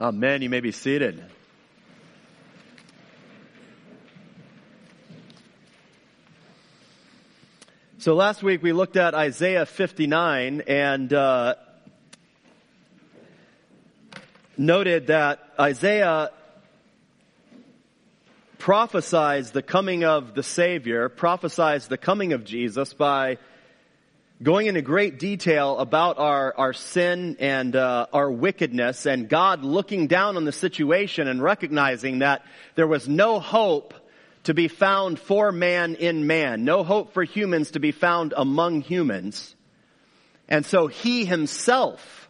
Amen. You may be seated. So last week we looked at Isaiah 59 and noted that Isaiah prophesies the coming of the Savior, prophesies the coming of Jesus by going into great detail about our sin and our wickedness, and God looking down on the situation and recognizing that there was no hope to be found for man in man, no hope for humans to be found among humans. And so He himself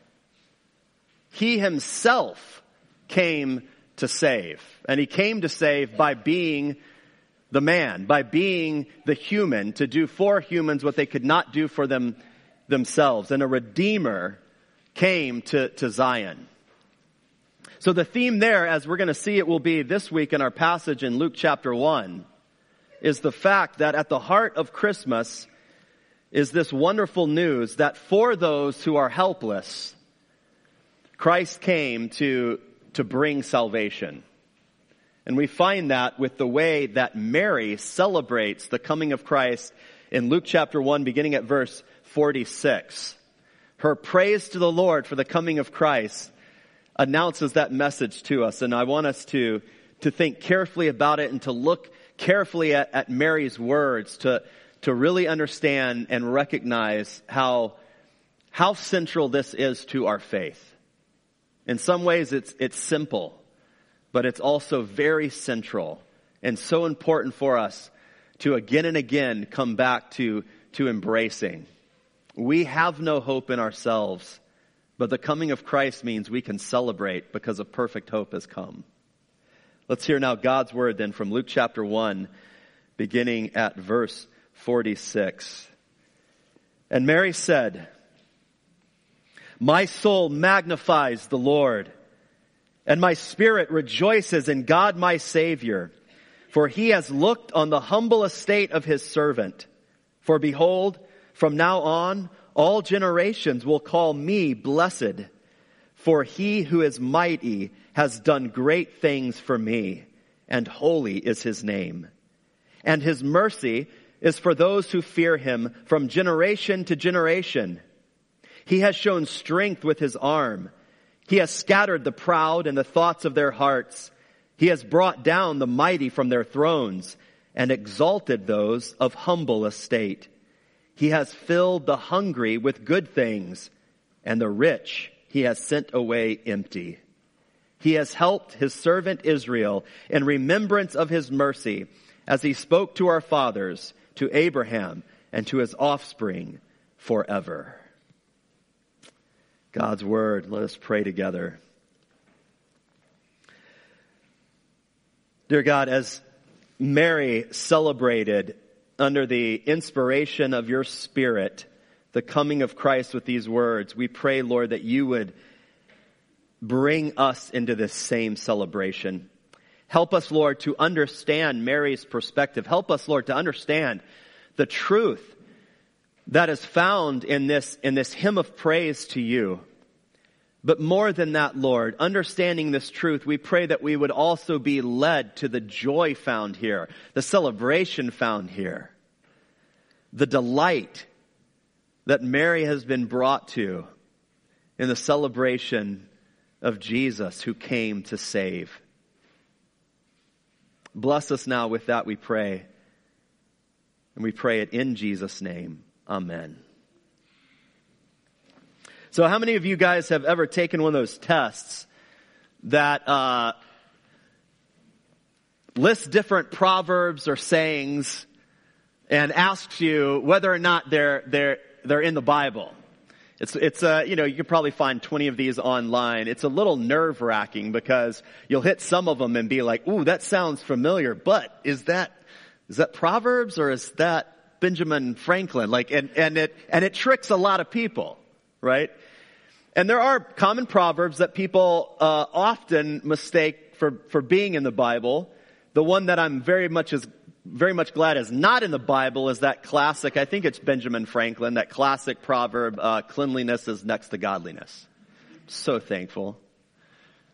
came to save. And He came to save by being the man, by being the human, to do for humans what they could not do for themselves. And a Redeemer came to Zion. So the theme there, as we're going to see it will be this week in our passage in Luke chapter 1, is the fact that at the heart of Christmas is this wonderful news that for those who are helpless, Christ came to bring salvation. And we find that with the way that Mary celebrates the coming of Christ in Luke chapter 1, beginning at verse 46. Her praise to the Lord for the coming of Christ announces that message to us. And I want us to think carefully about it and to look carefully at Mary's words to really understand and recognize how central this is to our faith. In some ways it's simple, but it's also very central and so important for us to again and again come back to embracing. We have no hope in ourselves, but the coming of Christ means we can celebrate because a perfect hope has come. Let's hear now God's word then from Luke chapter 1, beginning at verse 46. And Mary said, "My soul magnifies the Lord, and my spirit rejoices in God my Savior, for He has looked on the humble estate of His servant. For behold, from now on, all generations will call me blessed, for He who is mighty has done great things for me, and holy is His name. And His mercy is for those who fear Him from generation to generation. He has shown strength with His arm. He has scattered the proud in the thoughts of their hearts. He has brought down the mighty from their thrones and exalted those of humble estate. He has filled the hungry with good things, and the rich He has sent away empty. He has helped His servant Israel in remembrance of His mercy, as He spoke to our fathers, to Abraham, and to his offspring forever." God's word. Let us pray together. Dear God, as Mary celebrated under the inspiration of your Spirit the coming of Christ with these words, we pray, Lord, that you would bring us into this same celebration. Help us, Lord, to understand Mary's perspective. Help us, Lord, to understand the truth that is found in this hymn of praise to you. But more than that, Lord, understanding this truth, we pray that we would also be led to the joy found here, the celebration found here, the delight that Mary has been brought to in the celebration of Jesus who came to save. Bless us now with that, we pray. And we pray it in Jesus' name. Amen. So how many of you guys have ever taken one of those tests that lists different proverbs or sayings and asks you whether or not they're in the Bible? It's you can probably find 20 of these online. It's a little nerve-wracking because you'll hit some of them and be like, "Ooh, that sounds familiar," but is that Proverbs or is that Benjamin Franklin? And it tricks a lot of people, right? And there are common proverbs that people often mistake for being in the Bible. The one that I'm very much glad is not in the Bible is that classic, I think it's Benjamin Franklin, that classic proverb, cleanliness is next to godliness. So thankful.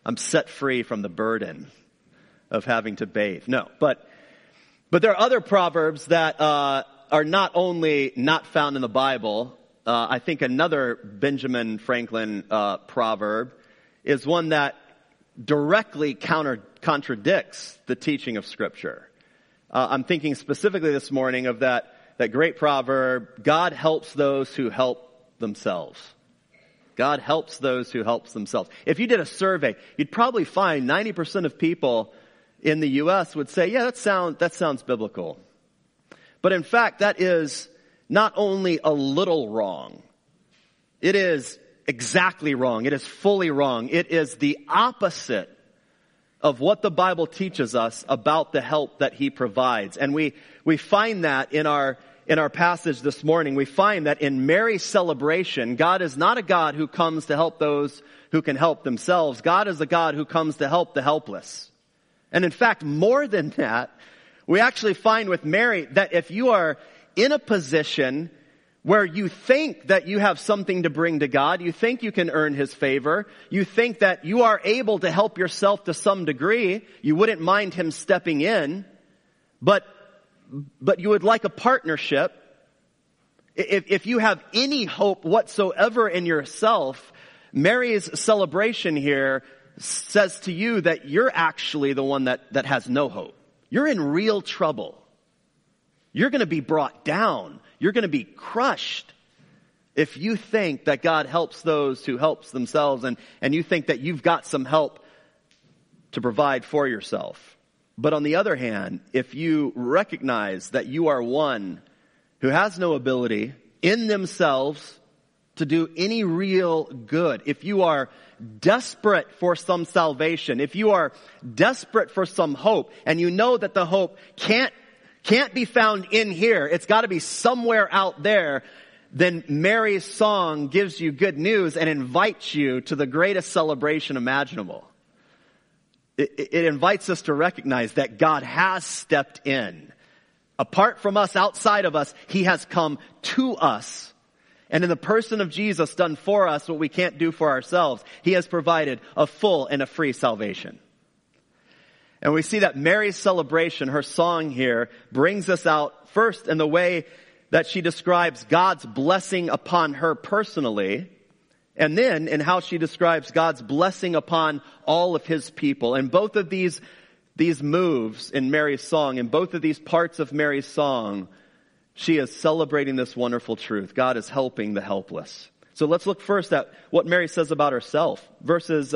I'm set free from the burden of having to bathe. No, but there are other proverbs that are not only not found in the Bible. I think another Benjamin Franklin proverb is one that directly contradicts the teaching of Scripture. I'm thinking specifically this morning of that great proverb, God helps those who help themselves. God helps those who help themselves. If you did a survey, you'd probably find 90% of people in the U.S. would say, yeah, that sounds biblical. But in fact, that is not only a little wrong. It is exactly wrong. It is fully wrong. It is the opposite of what the Bible teaches us about the help that He provides. And we find that in our passage this morning. We find that in Mary's celebration, God is not a God who comes to help those who can help themselves. God is a God who comes to help the helpless. And in fact, more than that, we actually find with Mary that if you are in a position where you think that you have something to bring to God, you think you can earn His favor, you think that you are able to help yourself to some degree, you wouldn't mind Him stepping in, but you would like a partnership. If you have any hope whatsoever in yourself, Mary's celebration here says to you that you're actually the one that has no hope. You're in real trouble. You're going to be brought down. You're going to be crushed if you think that God helps those who helps themselves and you think that you've got some help to provide for yourself. But on the other hand, if you recognize that you are one who has no ability in themselves to do any real good, if you are desperate for some salvation, if you are desperate for some hope, and you know that the hope can't be found in here, it's got to be somewhere out there, then Mary's song gives you good news and invites you to the greatest celebration imaginable. It invites us to recognize that God has stepped in. Apart from us, outside of us, He has come to us. And in the person of Jesus done for us what we can't do for ourselves, He has provided a full and a free salvation. And we see that Mary's celebration, her song here, brings us out first in the way that she describes God's blessing upon her personally, and then in how she describes God's blessing upon all of His people. And both of these moves in Mary's song, in both of these parts of Mary's song, she is celebrating this wonderful truth. God is helping the helpless. So let's look first at what Mary says about herself. Verses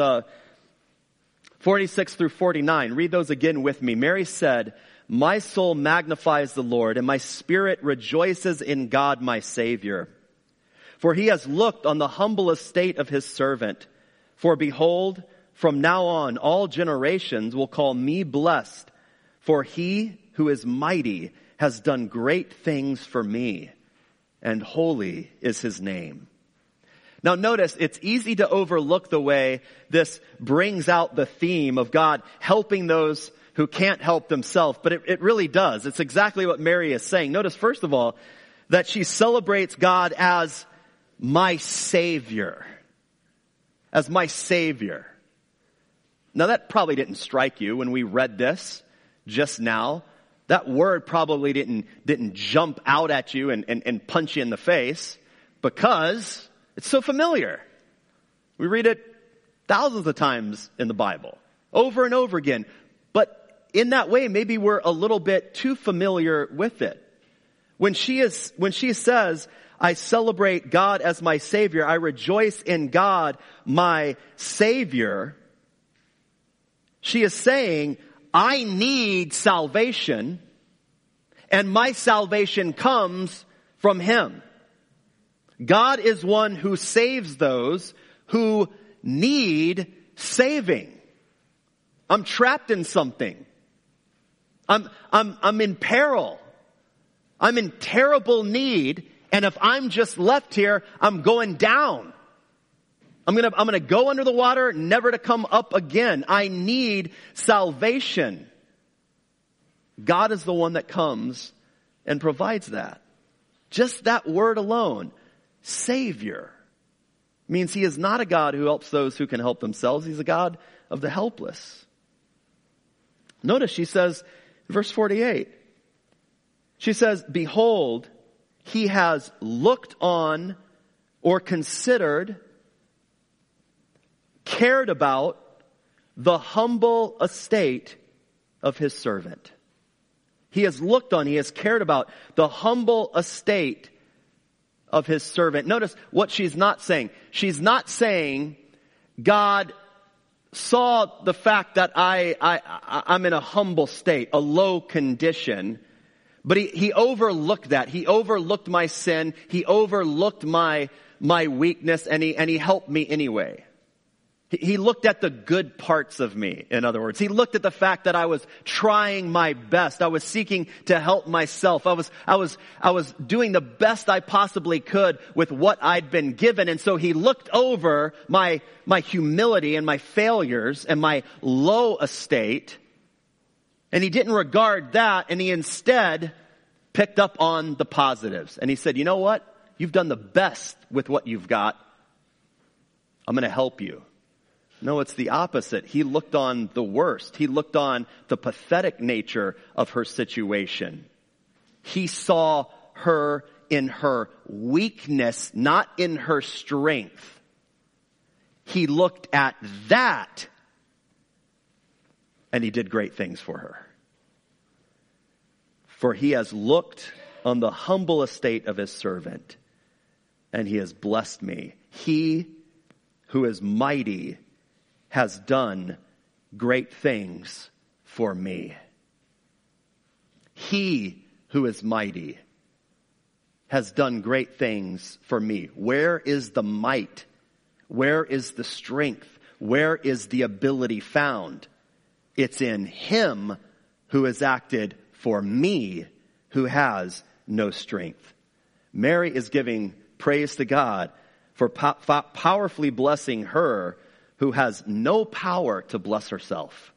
46 through 49. Read those again with me. Mary said, "My soul magnifies the Lord, and my spirit rejoices in God my Savior. For He has looked on the humble estate of His servant. For behold, from now on all generations will call me blessed. For He who is mighty has done great things for me, and holy is His name." Now notice, it's easy to overlook the way this brings out the theme of God helping those who can't help themselves, but it really does. It's exactly what Mary is saying. Notice, first of all, that she celebrates God as my Savior. As my Savior. Now that probably didn't strike you when we read this just now. That word probably didn't jump out at you and punch you in the face because it's so familiar. We read it thousands of times in the Bible, over and over again. But in that way, maybe we're a little bit too familiar with it. When she says, "I celebrate God as my Savior, I rejoice in God, my Savior," she is saying, I need salvation, and my salvation comes from Him. God is one who saves those who need saving. I'm trapped in something. I'm in peril. I'm in terrible need, and if I'm just left here, I'm going down. I'm gonna go under the water, never to come up again. I need salvation. God is the one that comes and provides that. Just that word alone, Savior, means He is not a God who helps those who can help themselves. He's a God of the helpless. Notice she says, verse 48, she says, behold, he has looked on or considered, cared about the humble estate of his servant. He has looked on, he has cared about the humble estate of his servant. Notice what she's not saying. She's not saying God saw the fact that I'm in a humble state, a low condition, but he overlooked that. He overlooked my sin. He overlooked my weakness, and he helped me anyway. He looked at the good parts of me, in other words. He looked at the fact that I was trying my best. I was seeking to help myself. I was doing the best I possibly could with what I'd been given. And so he looked over my humility and my failures and my low estate. And he didn't regard that, and he instead picked up on the positives. And he said, you know what? You've done the best with what you've got. I'm going to help you. No, it's the opposite. He looked on the worst. He looked on the pathetic nature of her situation. He saw her in her weakness, not in her strength. He looked at that, and he did great things for her. For he has looked on the humble estate of his servant, and he has blessed me. He who is mighty has done great things for me. He who is mighty has done great things for me. Where is the might? Where is the strength? Where is the ability found? It's in him who has acted for me, who has no strength. Mary is giving praise to God for powerfully blessing her who has no power to bless herself.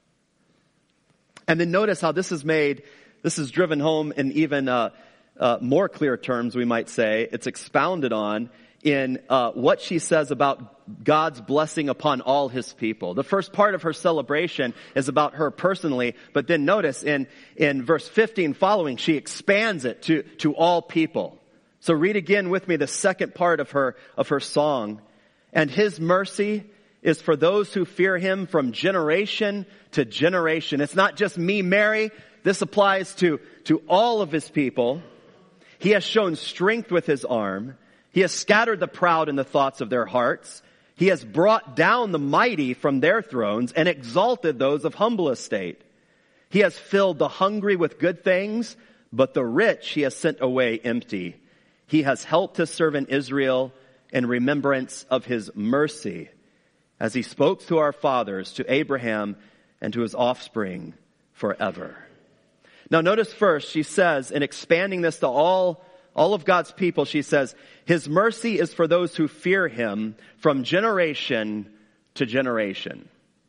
And then notice how this is driven home in even more clear terms, we might say. It's expounded on in what she says about God's blessing upon all his people. The first part of her celebration is about her personally, but then notice in verse 15 following, she expands it to all people. So read again with me the second part of her song. And his mercy is for those who fear him from generation to generation. It's not just me, Mary. This applies to all of his people. He has shown strength with his arm. He has scattered the proud in the thoughts of their hearts. He has brought down the mighty from their thrones and exalted those of humble estate. He has filled the hungry with good things, but the rich he has sent away empty. He has helped his servant Israel in remembrance of his mercy, as he spoke to our fathers, to Abraham, and to his offspring forever. Now notice first, she says, in expanding this to all of God's people, she says, his mercy is for those who fear him from generation to generation.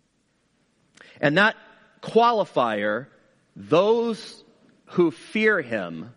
And that qualifier, those who fear him,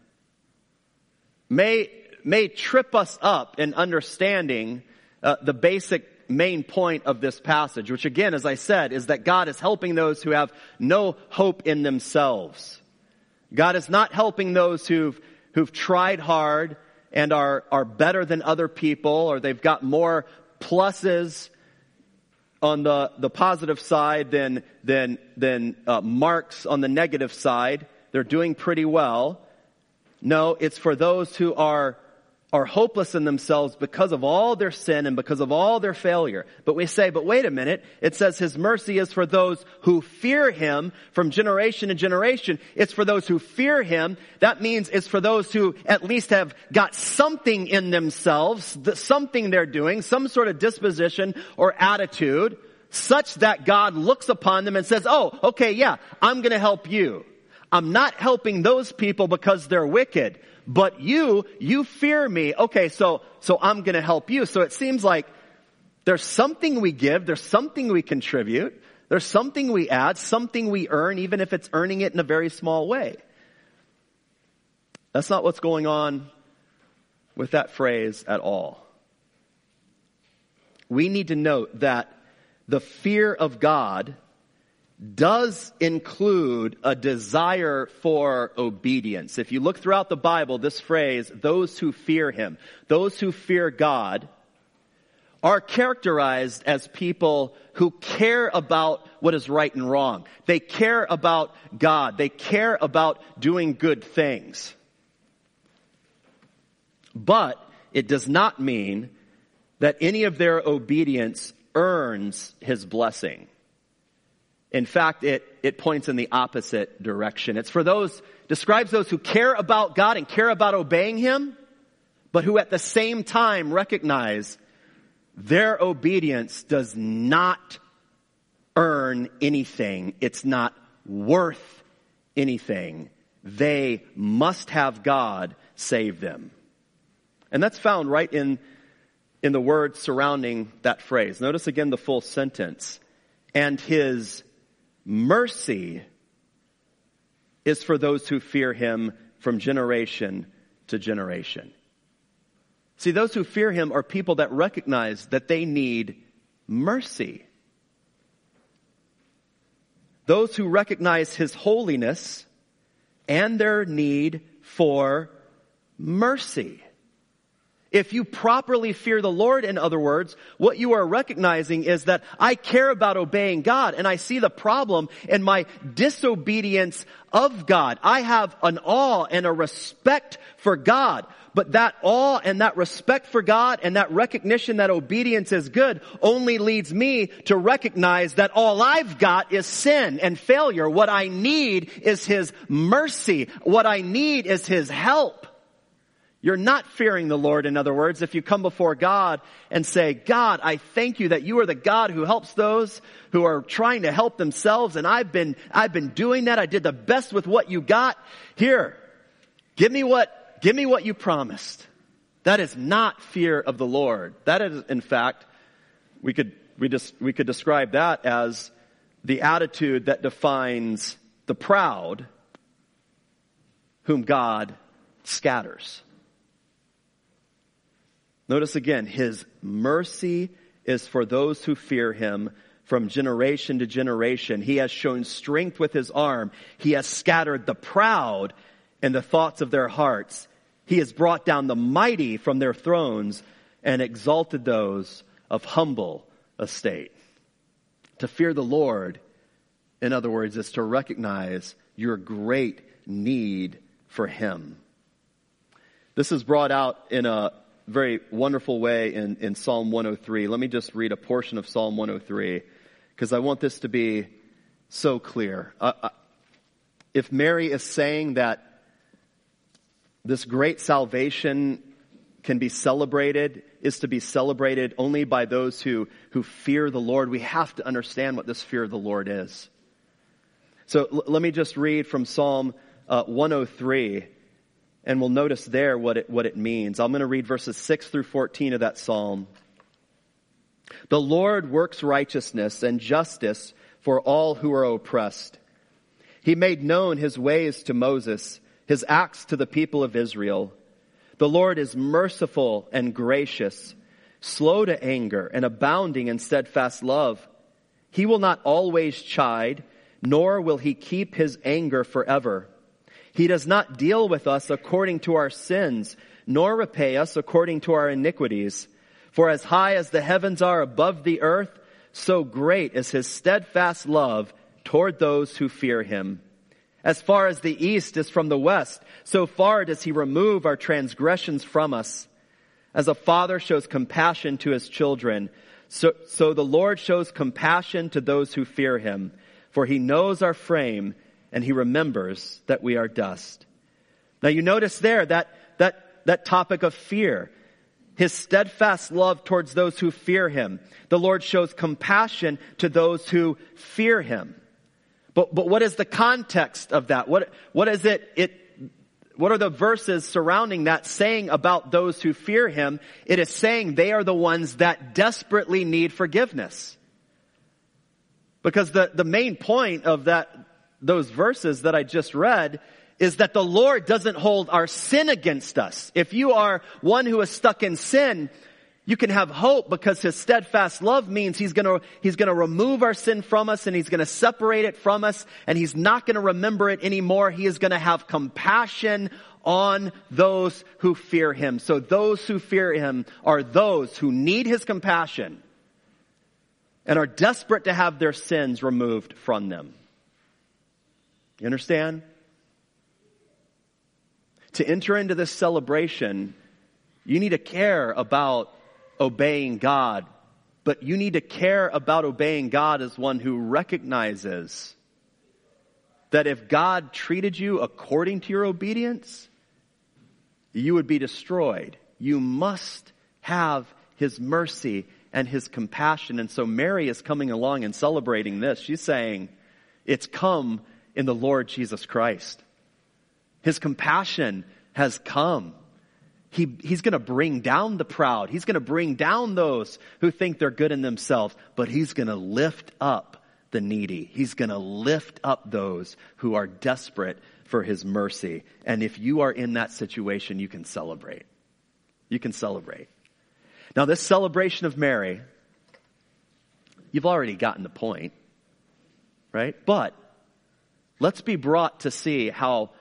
may trip us up in understanding the basic main point of this passage, which again, as I said, is that God is helping those who have no hope in themselves. God is not helping those who've tried hard and are better than other people, or they've got more pluses on the positive side than marks on the negative side. They're doing pretty well. No, it's for those who are hopeless in themselves because of all their sin and because of all their failure. But we say, but wait a minute, it says his mercy is for those who fear him from generation to generation. It's for those who fear him. That means it's for those who at least have got something in themselves, something they're doing, some sort of disposition or attitude, such that God looks upon them and says, oh, okay, yeah, I'm going to help you. I'm not helping those people because they're wicked. But you fear me. Okay, so I'm going to help you. So it seems like there's something we give, there's something we contribute, there's something we add, something we earn, even if it's earning it in a very small way. That's not what's going on with that phrase at all. We need to note that the fear of God does include a desire for obedience. If you look throughout the Bible, this phrase, those who fear him, those who fear God, are characterized as people who care about what is right and wrong. They care about God. They care about doing good things. But it does not mean that any of their obedience earns his blessing. In fact, it points in the opposite direction. It's for those, describes those who care about God and care about obeying him, but who at the same time recognize their obedience does not earn anything. It's not worth anything. They must have God save them. And that's found right in the words surrounding that phrase. Notice again the full sentence. And his mercy is for those who fear him from generation to generation. See, those who fear him are people that recognize that they need mercy. Those who recognize his holiness and their need for mercy. If you properly fear the Lord, in other words, what you are recognizing is that I care about obeying God and I see the problem in my disobedience of God. I have an awe and a respect for God. But that awe and that respect for God and that recognition that obedience is good only leads me to recognize that all I've got is sin and failure. What I need is his mercy. What I need is his help. You're not fearing the Lord, in other words, if you come before God and say, God, I thank you that you are the God who helps those who are trying to help themselves, and I've been doing that. I did the best with what you got. Here, give me what you promised. That is not fear of the Lord. That is, in fact, we could describe that as the attitude that defines the proud, whom God scatters. Notice again, his mercy is for those who fear him from generation to generation. He has shown strength with his arm. He has scattered the proud in the thoughts of their hearts. He has brought down the mighty from their thrones and exalted those of humble estate. To fear the Lord, in other words, is to recognize your great need for him. This is brought out in a very wonderful way in Psalm 103. Let me just read a portion of Psalm 103 because I want this to be so clear. If Mary is saying that this great salvation can be celebrated, is to be celebrated only by those who fear the Lord, we have to understand what this fear of the Lord is. So let me just read from Psalm 103. And we'll notice there what it means. I'm going to read verses 6 through 14 of that psalm. The Lord works righteousness and justice for all who are oppressed. He made known his ways to Moses, his acts to the people of Israel. The Lord is merciful and gracious, slow to anger and abounding in steadfast love. He will not always chide, nor will he keep his anger forever. He does not deal with us according to our sins, nor repay us according to our iniquities. For as high as the heavens are above the earth, so great is his steadfast love toward those who fear him. As far as the east is from the west, so far does he remove our transgressions from us. As a father shows compassion to his children, so the Lord shows compassion to those who fear him. For he knows our frame, and he remembers that we are dust. Now you notice there that topic of fear. His steadfast love towards those who fear him. The Lord shows compassion to those who fear him. But what is the context of that? What is it? What are the verses surrounding that saying about those who fear him? It is saying they are the ones that desperately need forgiveness. Because the main point of those verses that I just read is that the Lord doesn't hold our sin against us. If you are one who is stuck in sin, You can have hope because his steadfast love means he's going to remove our sin from us, and he's going to separate it from us, and he's not going to remember it anymore. He is going to have compassion on those who fear him. So those who fear him are those who need his compassion and are desperate to have their sins removed from them. You understand? To enter into this celebration, you need to care about obeying God, but you need to care about obeying God as one who recognizes that if God treated you according to your obedience, you would be destroyed. You must have his mercy and his compassion. And so Mary is coming along and celebrating this. She's saying, it's come in the Lord Jesus Christ. His compassion has come. He's going to bring down the proud. He's going to bring down those who think they're good in themselves. But he's going to lift up the needy. He's going to lift up those who are desperate for his mercy. And if you are in that situation, you can celebrate. You can celebrate. Now, this celebration of Mary, you've already gotten the point, right? But let's be brought to see how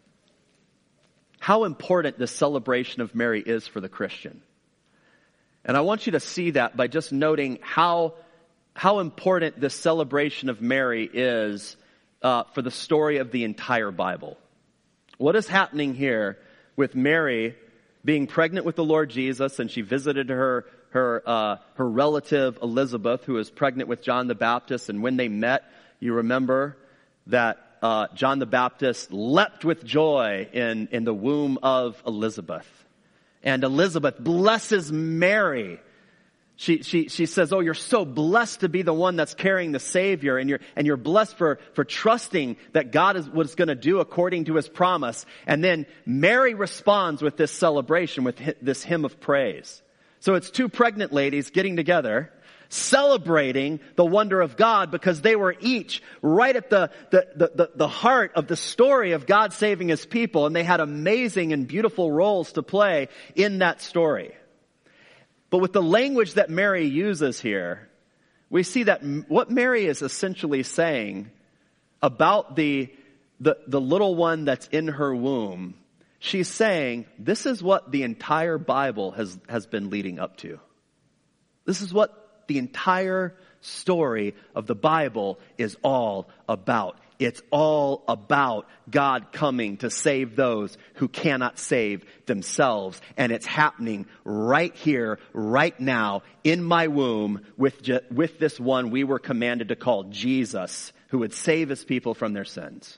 important this celebration of Mary is for the Christian. And I want you to see that by just noting how important this celebration of Mary is for the story of the entire Bible. What is happening here with Mary being pregnant with the Lord Jesus, and she visited her relative Elizabeth, who was pregnant with John the Baptist, and when they met, you remember that John the Baptist leapt with joy in the womb of Elizabeth. And Elizabeth blesses Mary. She says, oh, you're so blessed to be the one that's carrying the Savior, and you're blessed for trusting that God was going to do according to his promise. And then Mary responds with this celebration, with this hymn of praise. So it's two pregnant ladies getting together, celebrating the wonder of God, because they were each right at the heart of the story of God saving his people, and they had amazing and beautiful roles to play in that story. But with the language that Mary uses here, we see that what Mary is essentially saying about the little one that's in her womb, she's saying, this is what the entire Bible has been leading up to. This is what the entire story of the Bible is all about. It's all about God coming to save those who cannot save themselves. And it's happening right here, right now, in my womb with this one we were commanded to call Jesus, who would save his people from their sins.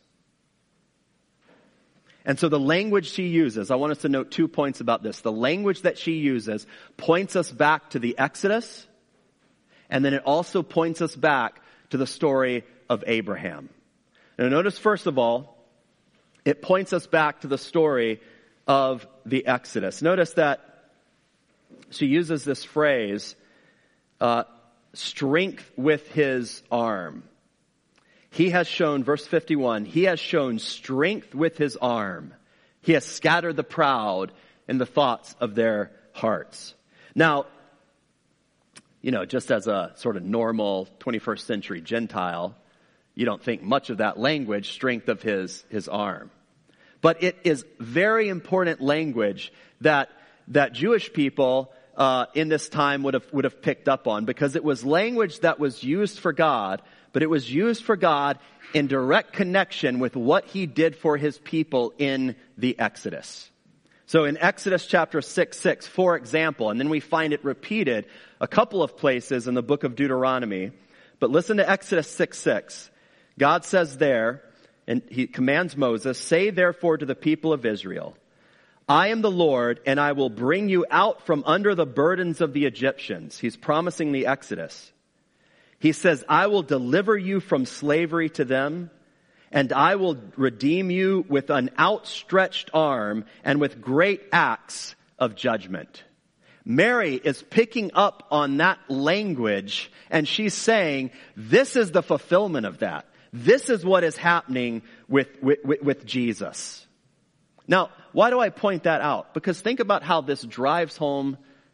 And so the language she uses, I want us to note 2 points about this. The language that she uses points us back to the Exodus, and then it also points us back to the story of Abraham. Now notice, first of all, it points us back to the story of the Exodus. Notice that she uses this phrase, strength with his arm. He has shown, verse 51, he has shown strength with his arm. He has scattered the proud in the thoughts of their hearts. Now, just as a sort of normal 21st century Gentile, you don't think much of that language, strength of his arm. But it is very important language that Jewish people in this time would have picked up on, because it was language that was used for God, but it was used for God in direct connection with what he did for his people in the Exodus. So in Exodus chapter 6, for example, and then we find it repeated a couple of places in the book of Deuteronomy, but listen to Exodus 6. God says there, and he commands Moses, say therefore to the people of Israel, I am the Lord, and I will bring you out from under the burdens of the Egyptians. He's promising the Exodus. He says, I will deliver you from slavery to them, and I will redeem you with an outstretched arm and with great acts of judgment. Mary is picking up on that language, and she's saying, this is the fulfillment of that. This is what is happening with Jesus. Now, why do I point that out? Because think about how this drives home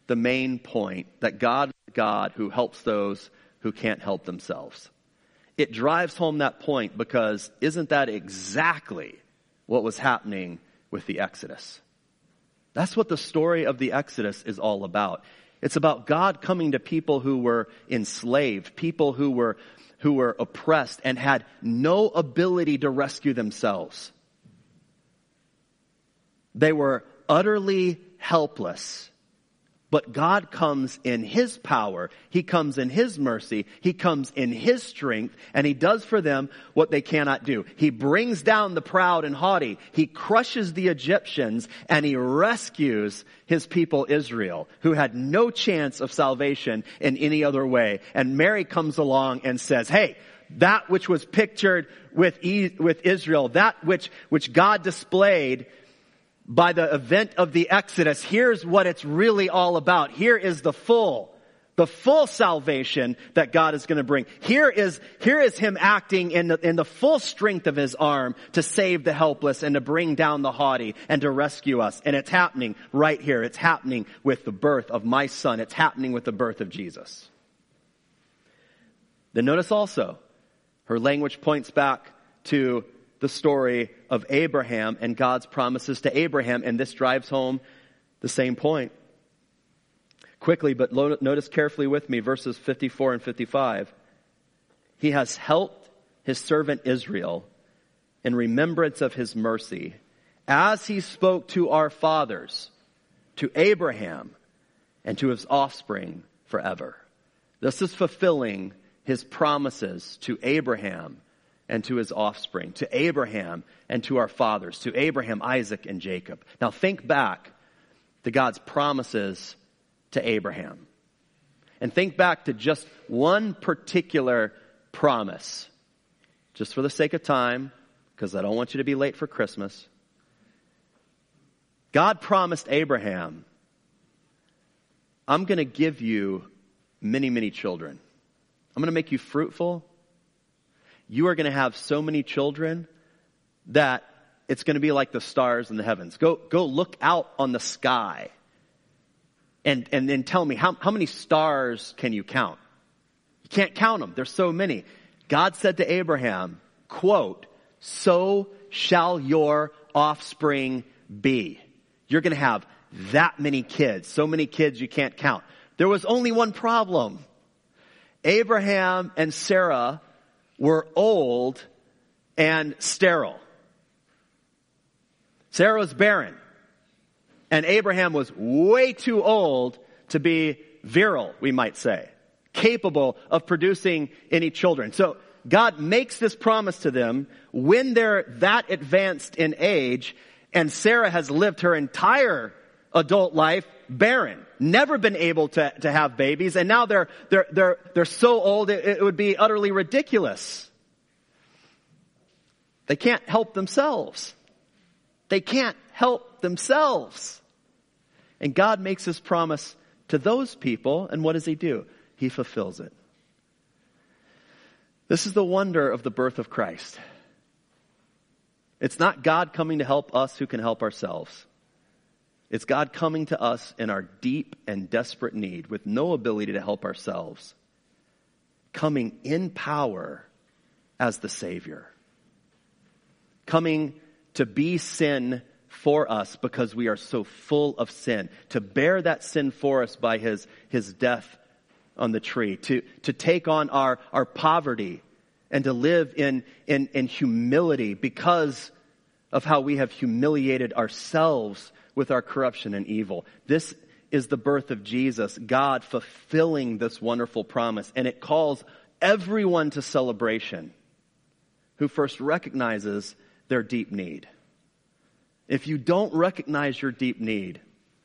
the main point that God is God who helps those who can't help themselves. It drives home that point because isn't that exactly what was happening with the Exodus? That's what the story of the Exodus is all about. It's about God coming to people who were enslaved, people who were oppressed and had no ability to rescue themselves. They were utterly helpless. But God comes in His power. He comes in His mercy. He comes in His strength. And He does for them what they cannot do. He brings down the proud and haughty. He crushes the Egyptians. And He rescues His people Israel, who had no chance of salvation in any other way. And Mary comes along and says, hey, that which was pictured with Israel, that which God displayed by the event of the Exodus, here's what it's really all about. Here is the full salvation that God is going to bring. Here is Him acting in the full strength of His arm to save the helpless and to bring down the haughty and to rescue us. And it's happening right here. It's happening with the birth of my son. It's happening with the birth of Jesus. Then notice also, her language points back to the story of Abraham and God's promises to Abraham, and this drives home the same point. Quickly, but notice carefully with me, verses 54 and 55. He has helped His servant Israel in remembrance of His mercy, as He spoke to our fathers, to Abraham, and to his offspring forever. This is fulfilling His promises to Abraham and to his offspring, to Abraham and to our fathers, to Abraham, Isaac, and Jacob. Now think back to God's promises to Abraham. And think back to just one particular promise. Just for the sake of time, because I don't want you to be late for Christmas. God promised Abraham, I'm going to give you many, many children. I'm going to make you fruitful. You are going to have so many children that it's going to be like the stars in the heavens. Go look out on the sky and then tell me how many stars can you count? You can't count them. There's so many. God said to Abraham, quote, so shall your offspring be. You're going to have that many kids, so many kids you can't count. There was only one problem. Abraham and Sarah were old and sterile. Sarah was barren. And Abraham was way too old to be virile, we might say, capable of producing any children. So God makes this promise to them when they're that advanced in age, and Sarah has lived her entire adult life barren, never been able to have babies, and now they're so old it would be utterly ridiculous. They can't help themselves. They can't help themselves. And God makes His promise to those people, and what does He do? He fulfills it. This is the wonder of the birth of Christ. It's not God coming to help us who can help ourselves. It's God coming to us in our deep and desperate need with no ability to help ourselves. Coming in power as the Savior. Coming to be sin for us because we are so full of sin. To bear that sin for us by His death on the tree. To take on our poverty and to live in humility because of how we have humiliated ourselves with our corruption and evil. This is the birth of Jesus, God fulfilling this wonderful promise. And it calls everyone to celebration who first recognizes their deep need. If you don't recognize your deep need,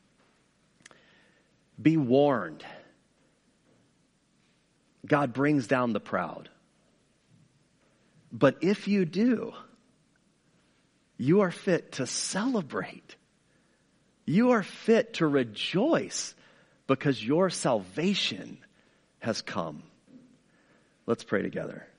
be warned. God brings down the proud. But if you do, you are fit to celebrate. You are fit to rejoice because your salvation has come. Let's pray together.